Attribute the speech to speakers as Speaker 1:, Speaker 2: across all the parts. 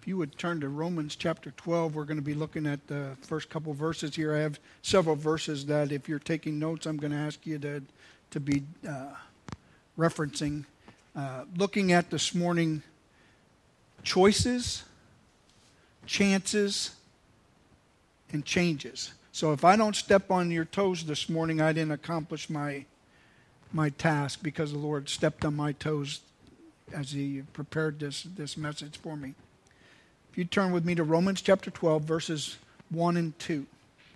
Speaker 1: If you would turn to Romans chapter 12, we're going to be looking at the first couple verses here. I have several verses that if you're taking notes, I'm going to ask you to be referencing. Looking at this morning, choices, chances, and changes. So if I don't step on your toes this morning, I didn't accomplish my task because the Lord stepped on my toes as He prepared this message for me. If you turn with me to Romans chapter 12, verses 1 and 2.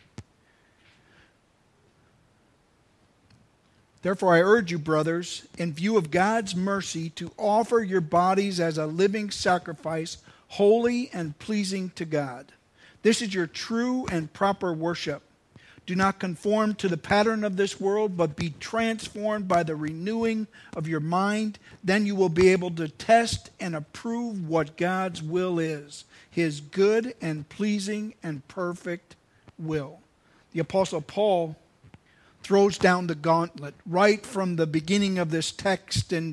Speaker 1: Therefore I urge you, brothers, in view of God's mercy, to offer your bodies as a living sacrifice, holy and pleasing to God. This is your true and proper worship. Do not conform to the pattern of this world, but be transformed by the renewing of your mind. Then you will be able to test and approve what God's will is, His good and pleasing and perfect will. The Apostle Paul throws down the gauntlet right from the beginning of this text, and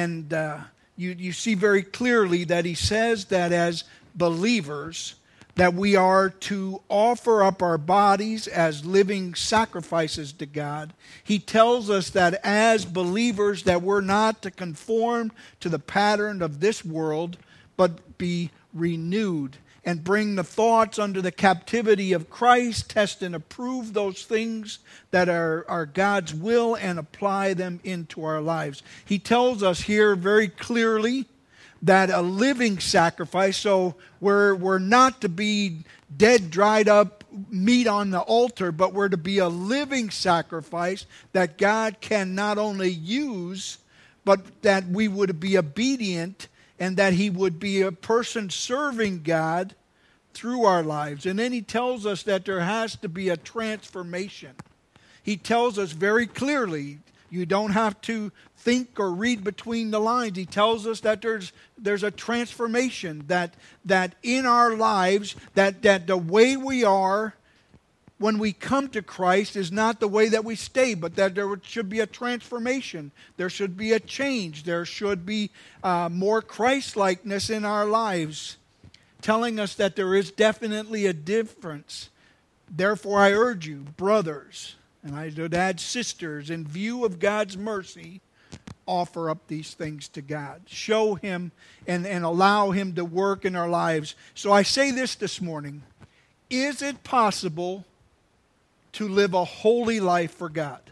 Speaker 1: you see very clearly that he says that as believers, that we are to offer up our bodies as living sacrifices to God. He tells us that as believers that we're not to conform to the pattern of this world, but be renewed and bring the thoughts under the captivity of Christ, test and approve those things that are God's will and apply them into our lives. He tells us here very clearly that a living sacrifice, so we're not to be dead, dried up meat on the altar, but we're to be a living sacrifice that God can not only use, but that we would be obedient and that He would be a person serving God through our lives. And then He tells us that there has to be a transformation. He tells us very clearly, you don't have to think or read between the lines. He tells us that there's a transformation, that in our lives, that the way we are when we come to Christ is not the way that we stay, but that there should be a transformation. There should be a change. There should be more Christ-likeness in our lives, telling us that there is definitely a difference. Therefore, I urge you, brothers, and I would add sisters, in view of God's mercy, offer up these things to God. Show Him and allow Him to work in our lives. So I say this morning, is it possible to live a holy life for God?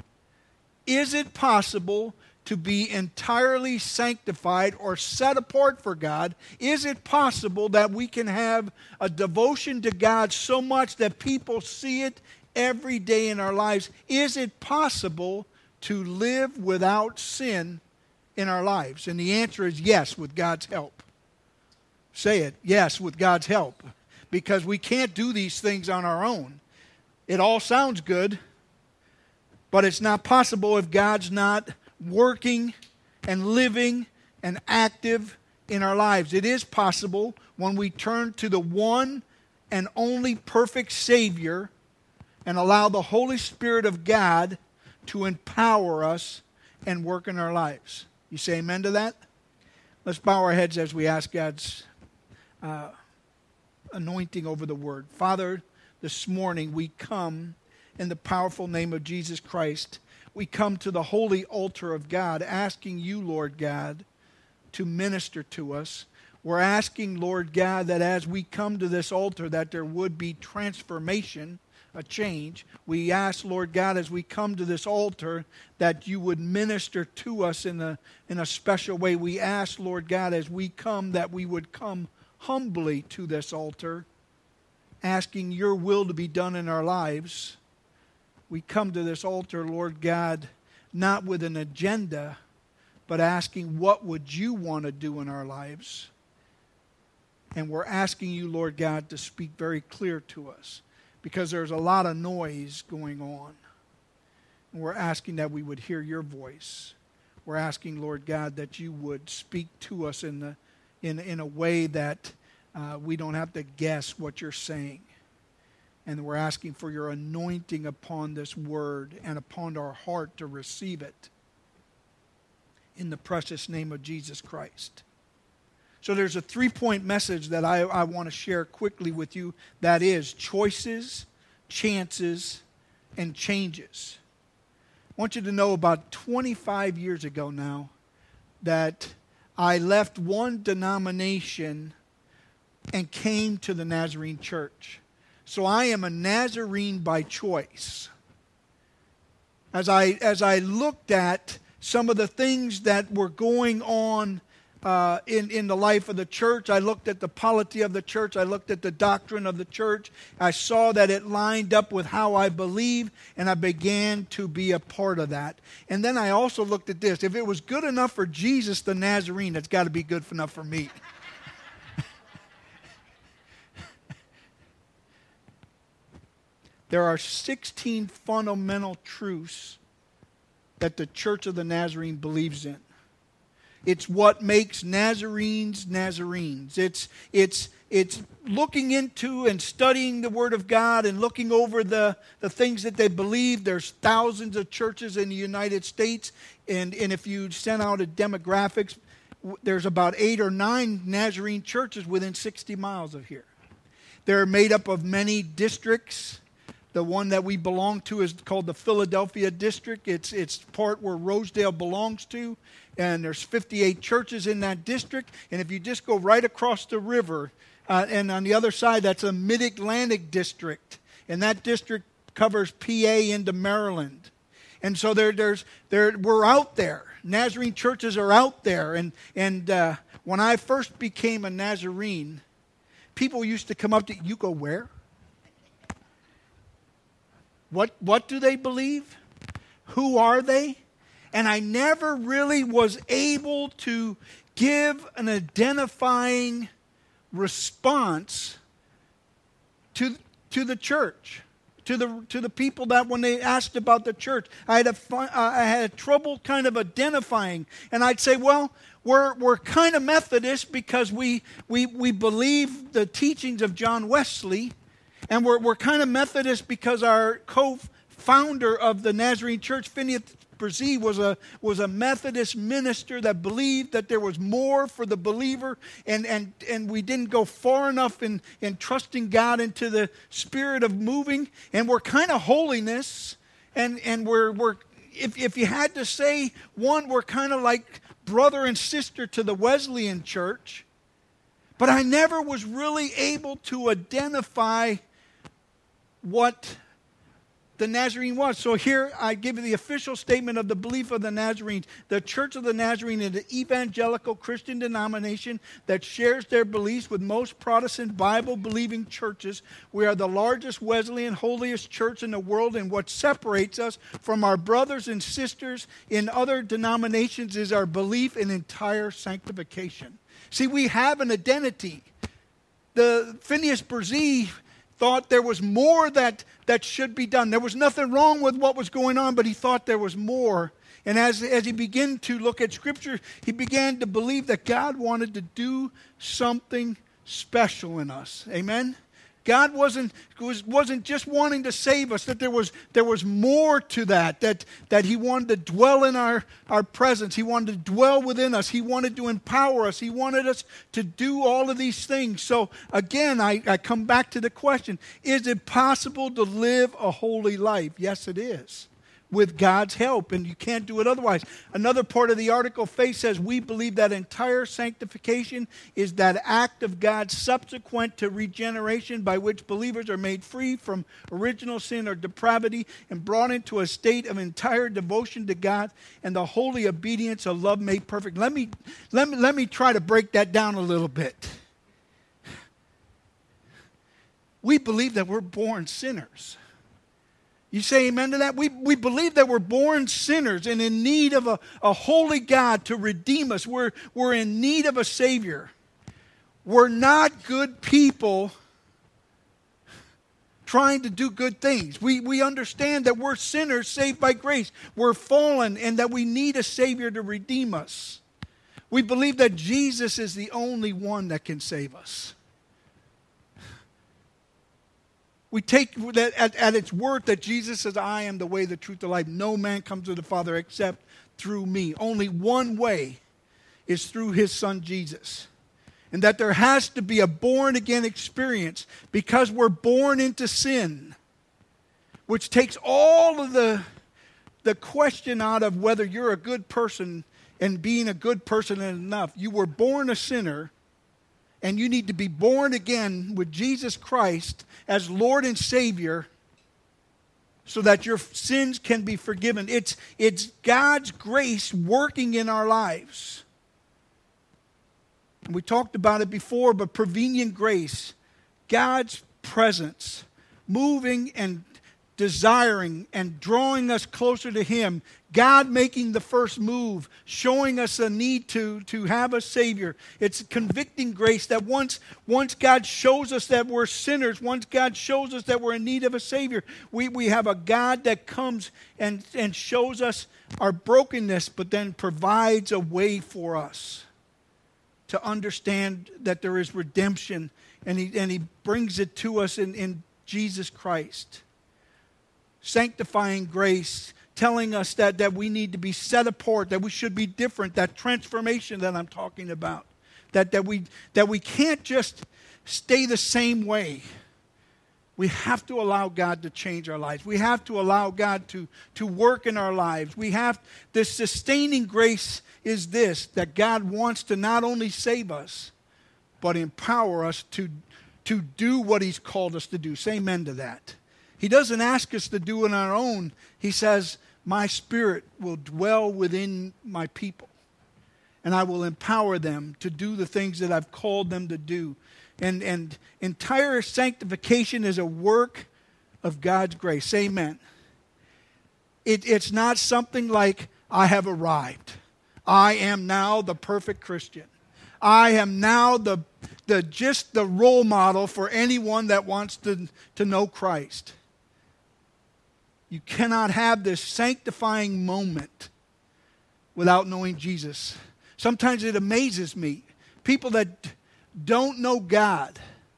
Speaker 1: Is it possible to be entirely sanctified or set apart for God? Is it possible that we can have a devotion to God so much that people see it every day in our lives? Is it possible to live without sin in our lives? And the answer is yes, with God's help. Say it, yes, with God's help. Because we can't do these things on our own. It all sounds good, but it's not possible if God's not working and living and active in our lives. It is possible when we turn to the one and only perfect Savior and allow the Holy Spirit of God to empower us and work in our lives. You say amen to that? Let's bow our heads as we ask God's anointing over the Word. Father, this morning we come in the powerful name of Jesus Christ. We come to the holy altar of God, asking you, Lord God, to minister to us. We're asking, Lord God, that as we come to this altar, that there would be transformation, a change. We ask, Lord God, as we come to this altar, that you would minister to us in a special way. We ask, Lord God, as we come, that we would come humbly to this altar, asking your will to be done in our lives. We come to this altar, Lord God, not with an agenda, but asking what would you want to do in our lives. And we're asking you, Lord God, to speak very clear to us, because there's a lot of noise going on. And we're asking that we would hear your voice. We're asking, Lord God, that you would speak to us in a way that we don't have to guess what you're saying. And we're asking for your anointing upon this word and upon our heart to receive it. In the precious name of Jesus Christ. So there's a 3-point message that I want to share quickly with you. That is choices, chances, and changes. I want you to know about 25 years ago now that I left one denomination and came to the Nazarene Church. So I am a Nazarene by choice. As I looked at some of the things that were going on in the life of the church, I looked at the polity of the church, I looked at the doctrine of the church, I saw that it lined up with how I believe, and I began to be a part of that. And then I also looked at this. If it was good enough for Jesus the Nazarene, it's got to be good enough for me. There are 16 fundamental truths that the Church of the Nazarene believes in. It's what makes Nazarenes Nazarenes. It's looking into and studying the Word of God and looking over the things that they believe. There's thousands of churches in the United States, and if you send out a demographics, there's about 8 or 9 Nazarene churches within 60 miles of here. They're made up of many districts. The one that we belong to is called the Philadelphia District. It's part where Rosedale belongs to. And there's 58 churches in that district. And if you just go right across the river, and on the other side, that's the Mid-Atlantic District. And that district covers PA into Maryland. And so we're out there. Nazarene churches are out there. And when I first became a Nazarene, people used to come up to you, go where? What do they believe? Who are they? And I never really was able to give an identifying response to the church, to the people that when they asked about the church, I had trouble kind of identifying. And I'd say, well, we're kind of Methodist because we believe the teachings of John Wesley. And we're kind of Methodist because our co-founder of the Nazarene Church, Phineas Bresee, was a Methodist minister that believed that there was more for the believer, and we didn't go far enough in trusting God into the spirit of moving. And we're kind of holiness, and we're if you had to say one, we're kind of like brother and sister to the Wesleyan Church. But I never was really able to identify what the Nazarene was. So here I give you the official statement of the belief of the Nazarenes. The Church of the Nazarene is an evangelical Christian denomination that shares their beliefs with most Protestant Bible-believing churches. We are the largest Wesleyan, holiest church in the world, and what separates us from our brothers and sisters in other denominations is our belief in entire sanctification. See, we have an identity. The Phineas Bresee thought there was more that should be done. There was nothing wrong with what was going on, but he thought there was more. And as he began to look at Scripture, he began to believe that God wanted to do something special in us. Amen? God wasn't just wanting to save us, that there was more to that he wanted to dwell in our presence. He wanted to dwell within us. He wanted to empower us. He wanted us to do all of these things. So again, I come back to the question, is it possible to live a holy life? Yes, it is. With God's help, and you can't do it otherwise. Another part of the article, Faith, says we believe that entire sanctification is that act of God subsequent to regeneration by which believers are made free from original sin or depravity and brought into a state of entire devotion to God and the holy obedience of love made perfect. Let me try to break that down a little bit. We believe that we're born sinners. You say amen to that? We believe that we're born sinners and in need of a holy God to redeem us. We're in need of a Savior. We're not good people trying to do good things. We understand that we're sinners saved by grace. We're fallen and that we need a Savior to redeem us. We believe that Jesus is the only one that can save us. We take that at its word that Jesus says, I am the way, the truth, the life. No man comes to the Father except through me. Only one way is through his Son Jesus. And that there has to be a born-again experience because we're born into sin, which takes all of the question out of whether you're a good person, and being a good person is enough. You were born a sinner, and you need to be born again with Jesus Christ as Lord and Savior so that your sins can be forgiven. It's God's grace working in our lives. And we talked about it before, but prevenient grace, God's presence, moving and desiring and drawing us closer to Him. God making the first move, showing us a need to have a Savior. It's convicting grace that once God shows us that we're sinners, once God shows us that we're in need of a Savior, we have a God that comes and shows us our brokenness, but then provides a way for us to understand that there is redemption, and He brings it to us in Jesus Christ. Sanctifying grace, telling us that we need to be set apart, that we should be different, that transformation that I'm talking about, that we can't just stay the same way. We have to allow God to change our lives. We have to allow God to work in our lives. This sustaining grace is this, that God wants to not only save us, but empower us to do what He's called us to do. Say amen to that. He doesn't ask us to do it on our own. He says, my Spirit will dwell within my people, and I will empower them to do the things that I've called them to do. And entire sanctification is a work of God's grace. Say amen. It's not something like, I have arrived. I am now the perfect Christian. I am now the role model for anyone that wants to know Christ. You cannot have this sanctifying moment without knowing Jesus. Sometimes it amazes me. People that don't know God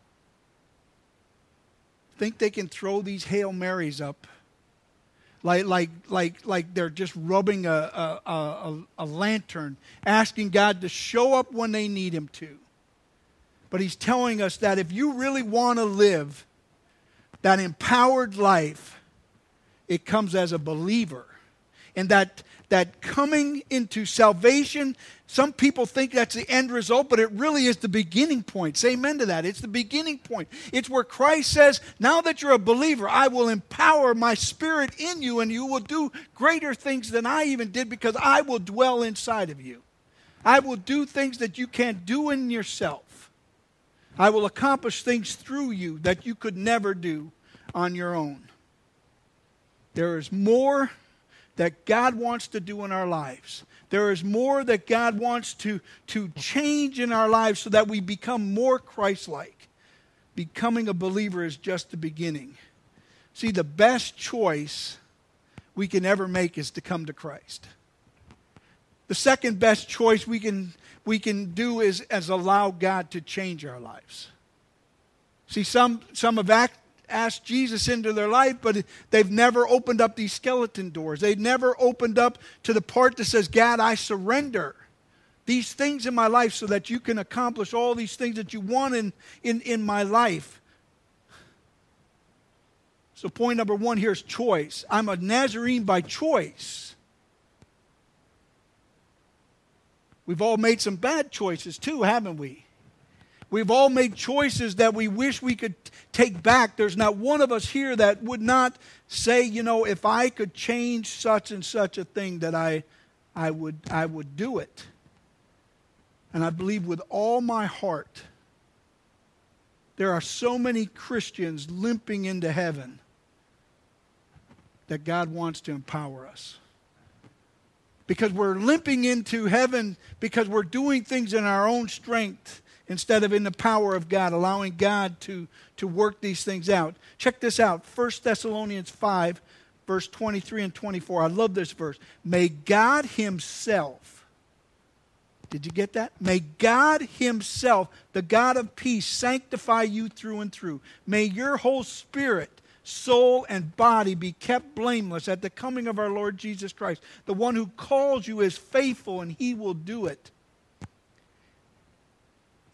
Speaker 1: think they can throw these Hail Marys up like they're just rubbing a lantern, asking God to show up when they need Him to. But He's telling us that if you really want to live that empowered life, it comes as a believer. And that coming into salvation, some people think that's the end result, but it really is the beginning point. Say amen to that. It's the beginning point. It's where Christ says, now that you're a believer, I will empower my Spirit in you, and you will do greater things than I even did, because I will dwell inside of you. I will do things that you can't do in yourself. I will accomplish things through you that you could never do on your own. There is more that God wants to do in our lives. There is more that God wants to change in our lives so that we become more Christ-like. Becoming a believer is just the beginning. See, the best choice we can ever make is to come to Christ. The second best choice we can do is allow God to change our lives. See, some have asked Jesus into their life, but they've never opened up these skeleton doors. They've never opened up to the part that says, God, I surrender these things in my life so that you can accomplish all these things that you want in my life. So point number one here is choice. I'm a Nazarene by choice. We've all made some bad choices too, haven't we? We've all made choices that we wish we could take back. There's not one of us here that would not say, if I could change such and such a thing, that I would do it. And I believe with all my heart, there are so many Christians limping into heaven that God wants to empower us. Because we're limping into heaven because we're doing things in our own strength instead of in the power of God, allowing God to work these things out. Check this out. 1 Thessalonians 5, verse 23 and 24. I love this verse. May God Himself, did you get that? May God Himself, the God of peace, sanctify you through and through. May your whole spirit, soul, and body be kept blameless at the coming of our Lord Jesus Christ. The one who calls you is faithful, and He will do it.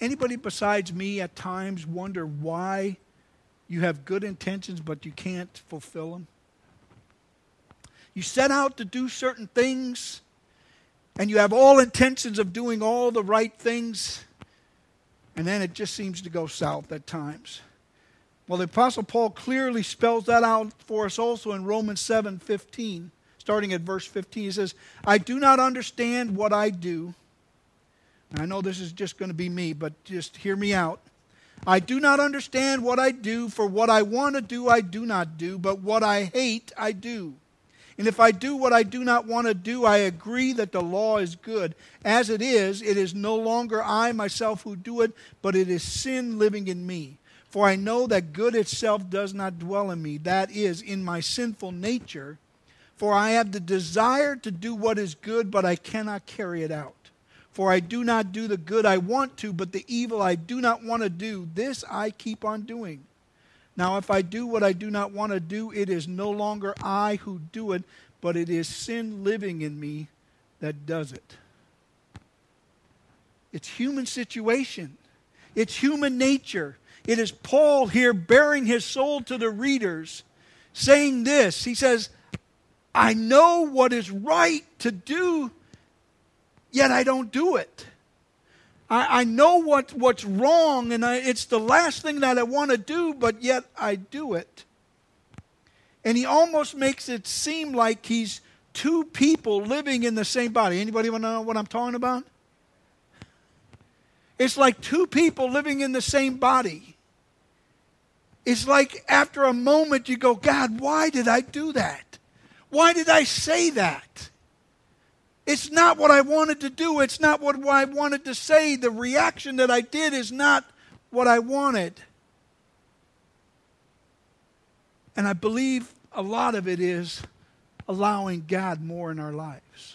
Speaker 1: Anybody besides me at times wonder why you have good intentions but you can't fulfill them? You set out to do certain things and you have all intentions of doing all the right things, and then it just seems to go south at times. Well, the Apostle Paul clearly spells that out for us also in Romans 7:15, starting at verse 15. He says, I do not understand what I do. I know this is just going to be me, but just hear me out. I do not understand what I do, for what I want to do, I do not do, but what I hate, I do. And if I do what I do not want to do, I agree that the law is good. As it is no longer I myself who do it, but it is sin living in me. For I know that good itself does not dwell in me, that is, in my sinful nature. For I have the desire to do what is good, but I cannot carry it out. For I do not do the good I want to, but the evil I do not want to do, this I keep on doing. Now if I do what I do not want to do, it is no longer I who do it, but it is sin living in me that does it. It's human situation. It's human nature. It is Paul here bearing his soul to the readers, saying this. He says, I know what is right to do, yet I don't do it. I know what's wrong, and it's the last thing that I want to do, but yet I do it. And he almost makes it seem like he's two people living in the same body. Anybody want to know what I'm talking about? It's like two people living in the same body. It's like after a moment you go, God, why did I do that? Why did I say that? It's not what I wanted to do. It's not what I wanted to say. The reaction that I did is not what I wanted. And I believe a lot of it is allowing God more in our lives.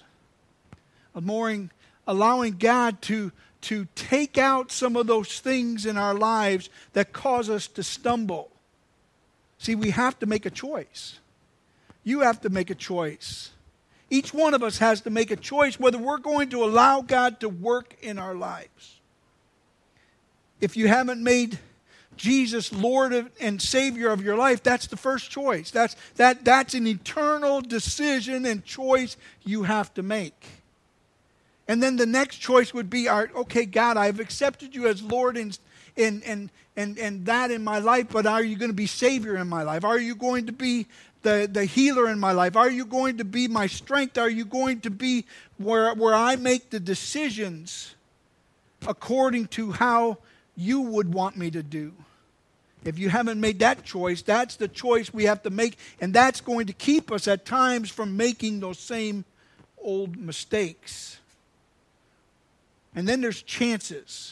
Speaker 1: Allowing God to take out some of those things in our lives that cause us to stumble. See, we have to make a choice. You have to make a choice. Each one of us has to make a choice whether we're going to allow God to work in our lives. If you haven't made Jesus Lord and Savior of your life, that's the first choice. That's an eternal decision and choice you have to make. And then the next choice would be, okay, God, I've accepted you as Lord and that in my life, but are you going to be Savior in my life? Are you going to be the healer in my life? Are you going to be my strength? Are you going to be where I make the decisions according to how you would want me to do? If you haven't made that choice, that's the choice we have to make, and that's going to keep us at times from making those same old mistakes. And then there's chances.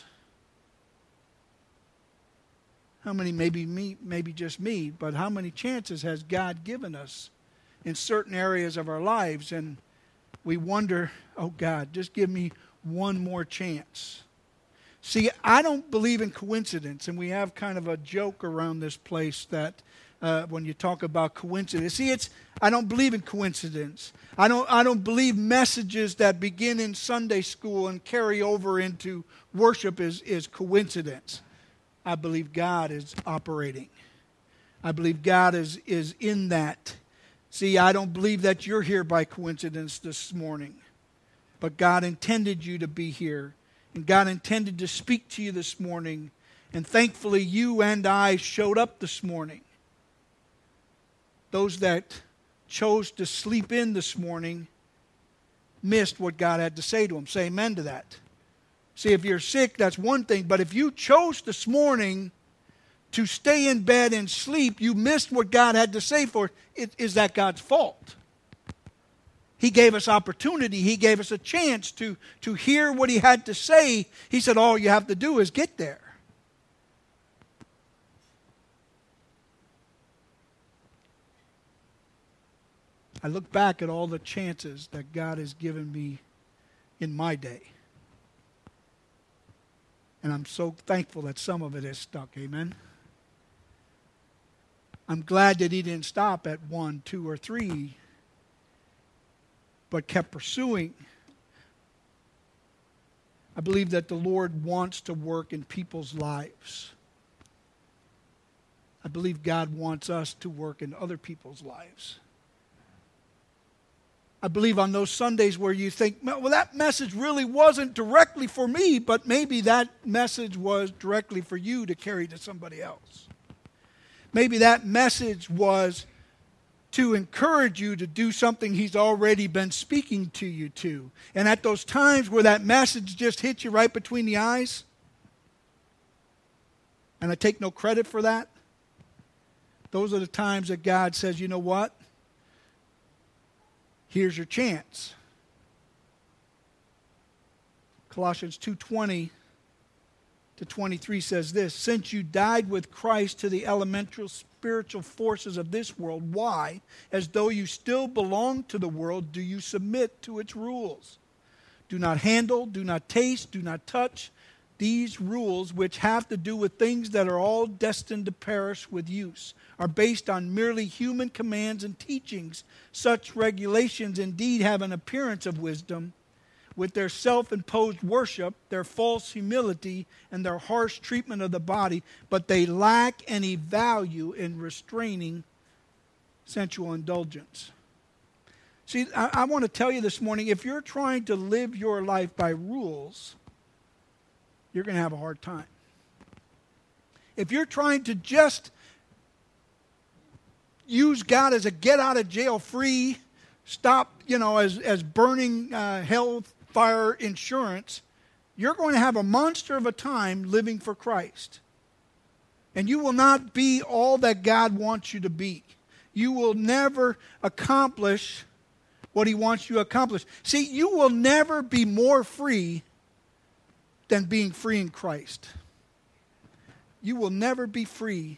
Speaker 1: How many, maybe just me, but how many chances has God given us in certain areas of our lives? And we wonder, oh God, just give me one more chance. See, I don't believe in coincidence, and we have kind of a joke around this place that when you talk about coincidence. See, I don't believe in coincidence. I don't believe messages that begin in Sunday school and carry over into worship is coincidence. I believe God is operating. I believe God is in that. See, I don't believe that you're here by coincidence this morning. But God intended you to be here. And God intended to speak to you this morning. And thankfully, you and I showed up this morning. Those that chose to sleep in this morning missed what God had to say to them. Say amen to that. See, if you're sick, that's one thing. But if you chose this morning to stay in bed and sleep, you missed what God had to say for it. Is that God's fault? He gave us opportunity. He gave us a chance to hear what He had to say. He said, all you have to do is get there. I look back at all the chances that God has given me in my day. And I'm so thankful that some of it has stuck. Amen. I'm glad that He didn't stop at 1, 2, or 3, but kept pursuing. I believe that the Lord wants to work in people's lives. I believe God wants us to work in other people's lives. I believe on those Sundays where you think, well, that message really wasn't directly for me, but maybe that message was directly for you to carry to somebody else. Maybe that message was to encourage you to do something He's already been speaking to you to. And at those times where that message just hits you right between the eyes, and I take no credit for that, those are the times that God says, you know what? Here's your chance. Colossians 2:20 to 23 says this, since you died with Christ to the elemental spiritual forces of this world, why, as though you still belong to the world, do you submit to its rules? Do not handle, do not taste, do not touch. These rules, which have to do with things that are all destined to perish with use, are based on merely human commands and teachings. Such regulations indeed have an appearance of wisdom, with their self-imposed worship, their false humility, and their harsh treatment of the body, but they lack any value in restraining sensual indulgence. See, I want to tell you this morning, if you're trying to live your life by rules, you're going to have a hard time. If you're trying to just use God as a get-out-of-jail-free, stop, as burning hellfire insurance, you're going to have a monster of a time living for Christ. And you will not be all that God wants you to be. You will never accomplish what He wants you to accomplish. See, you will never be more free than being free in Christ. You will never be free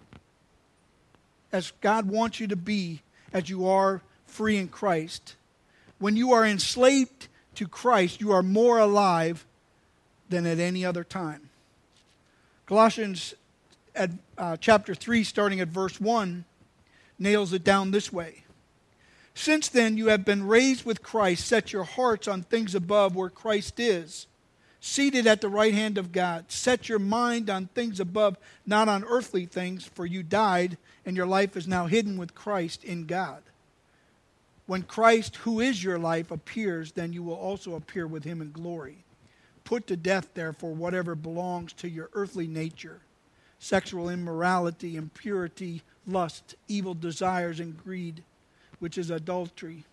Speaker 1: as God wants you to be as you are free in Christ. When you are enslaved to Christ, you are more alive than at any other time. Colossians chapter 3, starting at verse 1, nails it down this way. Since then you have been raised with Christ, set your hearts on things above where Christ is, seated at the right hand of God. Set your mind on things above, not on earthly things, for you died, and your life is now hidden with Christ in God. When Christ, who is your life, appears, then you will also appear with Him in glory. Put to death, therefore, whatever belongs to your earthly nature: sexual immorality, impurity, lust, evil desires, and greed, which is adultery.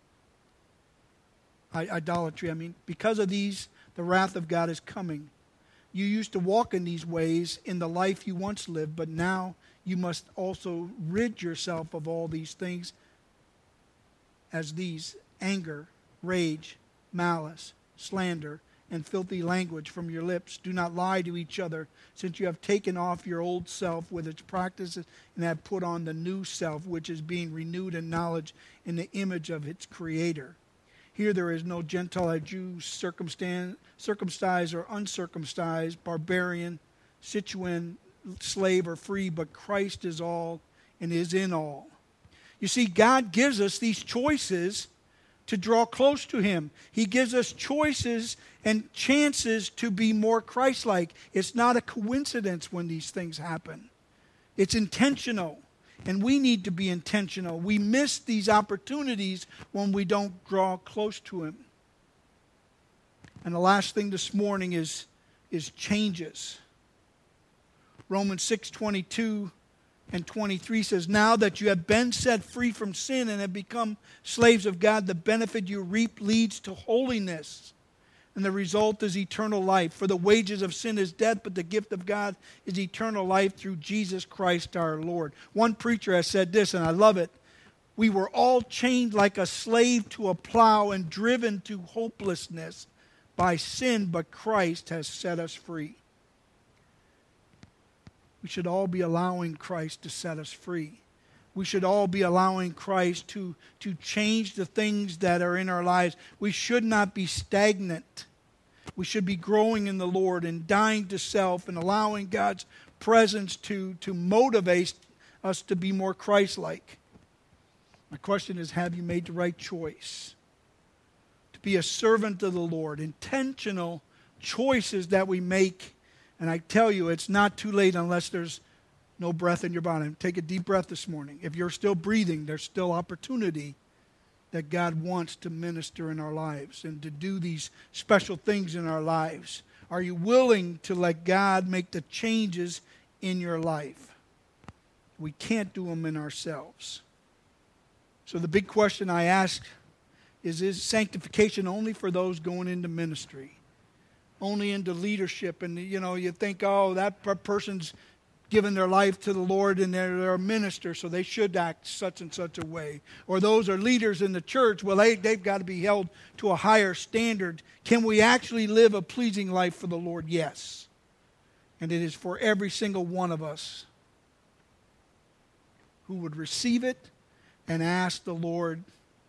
Speaker 1: Because of these, the wrath of God is coming. You used to walk in these ways in the life you once lived, but now you must also rid yourself of all these things, as these: anger, rage, malice, slander, and filthy language from your lips. Do not lie to each other, since you have taken off your old self with its practices and have put on the new self, which is being renewed in knowledge in the image of its Creator. Here there is no Gentile or Jew, circumcised or uncircumcised, barbarian, Scythian, slave or free, but Christ is all and is in all. You see, God gives us these choices to draw close to Him. He gives us choices and chances to be more Christ-like. It's not a coincidence when these things happen. It's intentional. And we need to be intentional. We miss these opportunities when we don't draw close to Him. And the last thing this morning is changes. Romans 6:22 and 23 says, now that you have been set free from sin and have become slaves of God, the benefit you reap leads to holiness. And the result is eternal life. For the wages of sin is death, but the gift of God is eternal life through Jesus Christ our Lord. One preacher has said this, and I love it. We were all chained like a slave to a plow and driven to hopelessness by sin, but Christ has set us free. We should all be allowing Christ to set us free. We should all be allowing Christ to change the things that are in our lives. We should not be stagnant. We should be growing in the Lord and dying to self and allowing God's presence to motivate us to be more Christ-like. My question is, have you made the right choice? To be a servant of the Lord, intentional choices that we make. And I tell you, it's not too late unless there's no breath in your body. Take a deep breath this morning. If you're still breathing, there's still opportunity that God wants to minister in our lives and to do these special things in our lives. Are you willing to let God make the changes in your life? We can't do them in ourselves. So the big question I ask is sanctification only for those going into ministry? Only into leadership? And you think, oh, that person's given their life to the Lord and they're a minister, so they should act such and such a way. Or those are leaders in the church, well, they've got to be held to a higher standard. Can we actually live a pleasing life for the Lord? Yes. And it is for every single one of us who would receive it and ask the Lord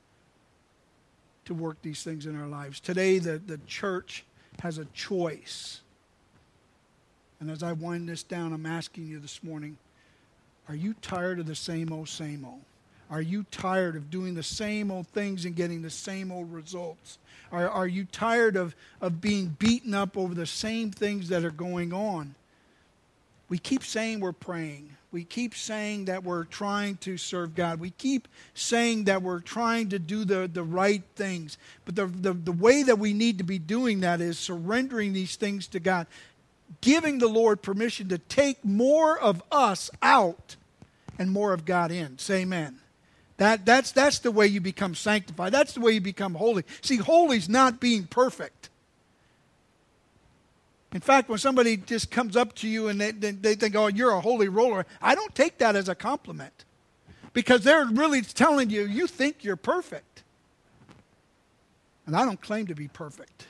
Speaker 1: to work these things in our lives. Today, the church has a choice. And as I wind this down, I'm asking you this morning, are you tired of the same old, same old? Are you tired of doing the same old things and getting the same old results? Are you tired of being beaten up over the same things that are going on? We keep saying we're praying. We keep saying that we're trying to serve God. We keep saying that we're trying to do the right things. But the way that we need to be doing that is surrendering these things to God. Giving the Lord permission to take more of us out and more of God in. Say amen. That's the way you become sanctified. That's the way you become holy. See, holy's not being perfect. In fact, when somebody just comes up to you and they think, oh, you're a holy roller, I don't take that as a compliment. Because they're really telling you, you think you're perfect. And I don't claim to be perfect.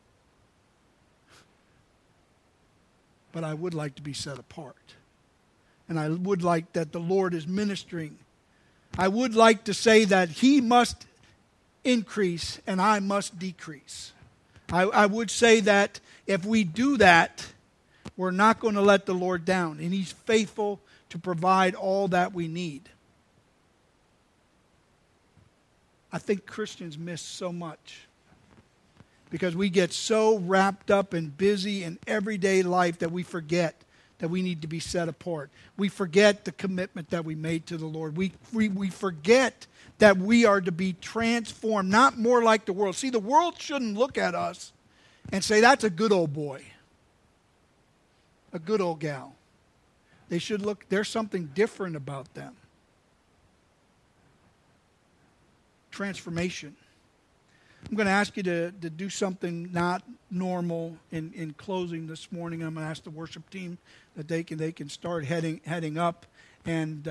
Speaker 1: But I would like to be set apart. And I would like that the Lord is ministering. I would like to say that He must increase and I must decrease. I would say that if we do that, we're not going to let the Lord down. And He's faithful to provide all that we need. I think Christians miss so much. Because we get so wrapped up and busy in everyday life that we forget that we need to be set apart. We forget the commitment that we made to the Lord. We forget that we are to be transformed, not more like the world. See, the world shouldn't look at us and say, that's a good old boy, a good old gal. They should look, there's something different about them. Transformation. I'm going to ask you to do something not normal in closing this morning. I'm going to ask the worship team that they can start heading up. And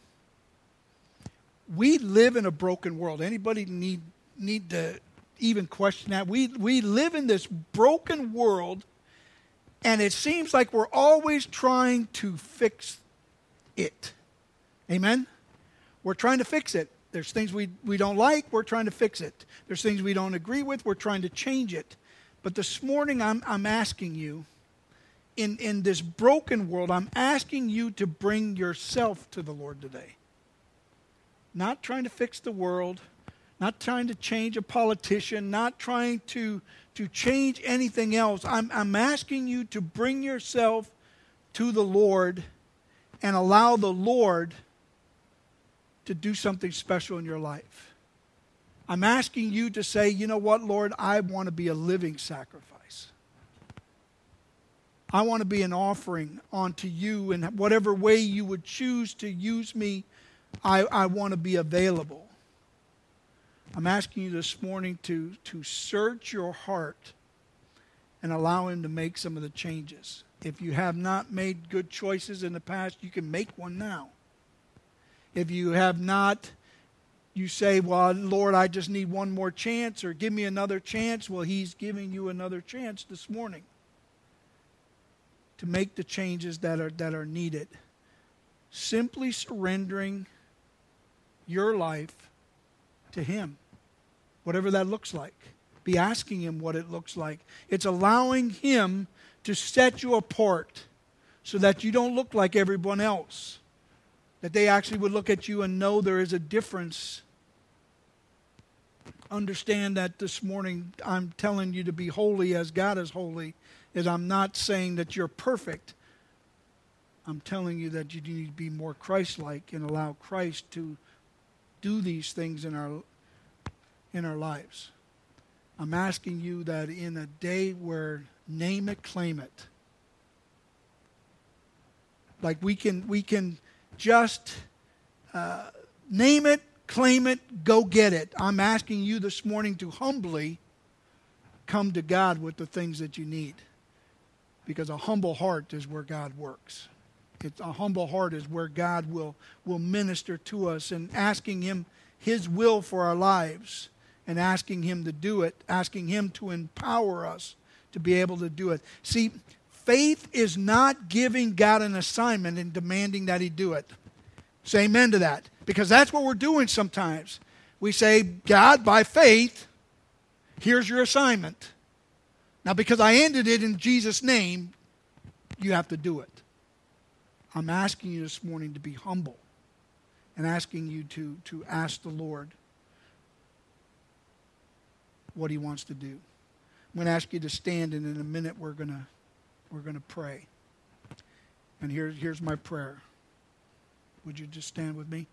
Speaker 1: we live in a broken world. Anybody need to even question that? We live in this broken world, and it seems like we're always trying to fix it. Amen? We're trying to fix it. There's things we don't like, we're trying to fix it. There's things we don't agree with, we're trying to change it. But this morning I'm asking you, in this broken world, I'm asking you to bring yourself to the Lord today. Not trying to fix the world, not trying to change a politician, not trying to change anything else. I'm asking you to bring yourself to the Lord and allow the Lord to do something special in your life. I'm asking you to say, you know what, Lord, I want to be a living sacrifice. I want to be an offering unto you in whatever way you would choose to use me. I want to be available. I'm asking you this morning to search your heart and allow Him to make some of the changes. If you have not made good choices in the past, you can make one now. If you have not, you say, well, Lord, I just need one more chance, or give me another chance. Well, He's giving you another chance this morning to make the changes that are needed. Simply surrendering your life to Him, whatever that looks like. Be asking Him what it looks like. It's allowing Him to set you apart so that you don't look like everyone else. That they actually would look at you and know there is a difference. Understand that this morning I'm telling you to be holy as God is holy. is I'm not saying that you're perfect. I'm telling you that you need to be more Christ-like and allow Christ to do these things in our lives. I'm asking you that in a day where name it, claim it. Like we can just name it, claim it, go get it. I'm asking you this morning to humbly come to God with the things that you need. Because a humble heart is where God works. A humble heart is where God will minister to us, and asking Him His will for our lives and asking Him to do it, asking Him to empower us to be able to do it. See, faith is not giving God an assignment and demanding that He do it. Say amen to that. Because that's what we're doing sometimes. We say, God, by faith, here's your assignment. Now, because I ended it in Jesus' name, you have to do it. I'm asking you this morning to be humble and asking you to ask the Lord what He wants to do. I'm going to ask you to stand, and in a minute we're going to pray. And here's my prayer. Would you just stand with me?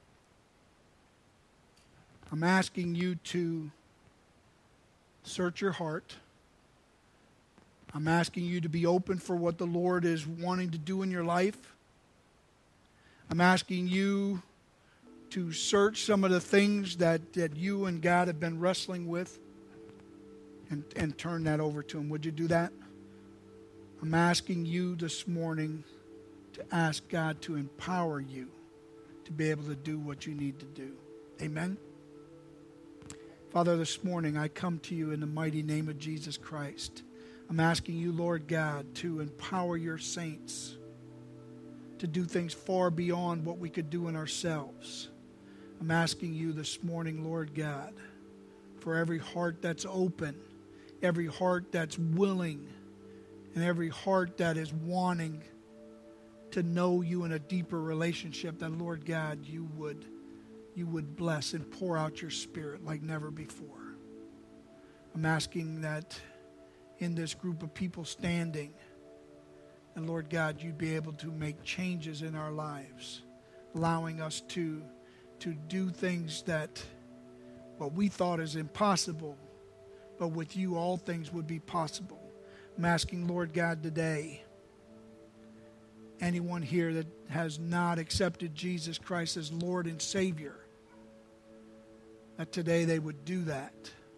Speaker 1: I'm asking you to search your heart. I'm asking you to be open for what the Lord is wanting to do in your life. I'm asking you to search some of the things that you and God have been wrestling with and turn that over to Him. Would you do that? I'm asking you this morning to ask God to empower you to be able to do what you need to do. Amen? Father, this morning I come to you in the mighty name of Jesus Christ. I'm asking you, Lord God, to empower your saints to do things far beyond what we could do in ourselves. I'm asking you this morning, Lord God, for every heart that's open, every heart that's willing, and every heart that is wanting to know you in a deeper relationship, that, Lord God, you would bless and pour out your Spirit like never before. I'm asking that in this group of people standing, and Lord God, you'd be able to make changes in our lives, allowing us to do things that what we thought is impossible, but with you all things would be possible. I'm asking, Lord God, today, anyone here that has not accepted Jesus Christ as Lord and Savior, that today they would do that.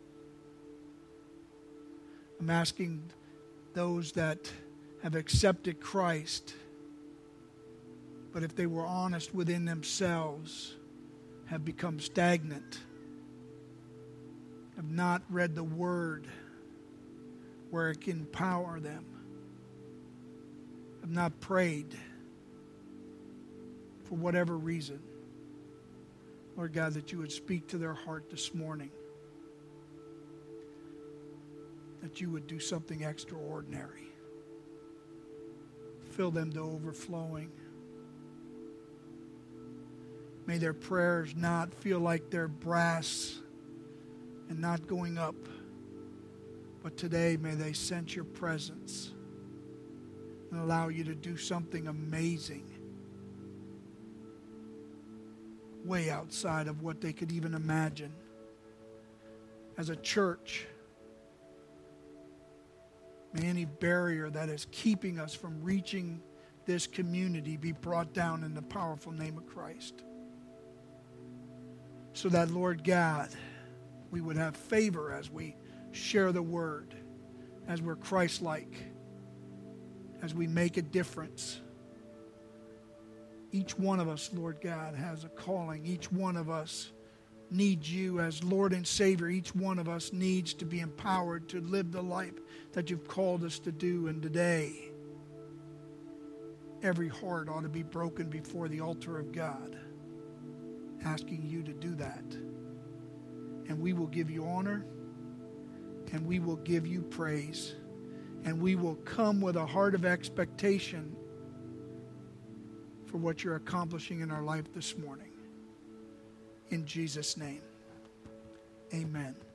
Speaker 1: I'm asking those that have accepted Christ, but if they were honest within themselves, have become stagnant, have not read the Word where it can empower them, have not prayed for whatever reason, Lord God, that you would speak to their heart this morning, that you would do something extraordinary. Fill them to overflowing. May their prayers not feel like they're brass and not going up, but today may they sense your presence and allow you to do something amazing, way outside of what they could even imagine. As a church, may any barrier that is keeping us from reaching this community be brought down in the powerful name of Christ. So that, Lord God, we would have favor as we share the Word, as we're Christ-like, as we make a difference. Each one of us, Lord God, has a calling. Each one of us needs you as Lord and Savior. Each one of us needs to be empowered to live the life that you've called us to do. And today, every heart ought to be broken before the altar of God, asking you to do that. And we will give you honor, and we will give you praise, and we will come with a heart of expectation for what you're accomplishing in our life this morning. In Jesus' name, amen.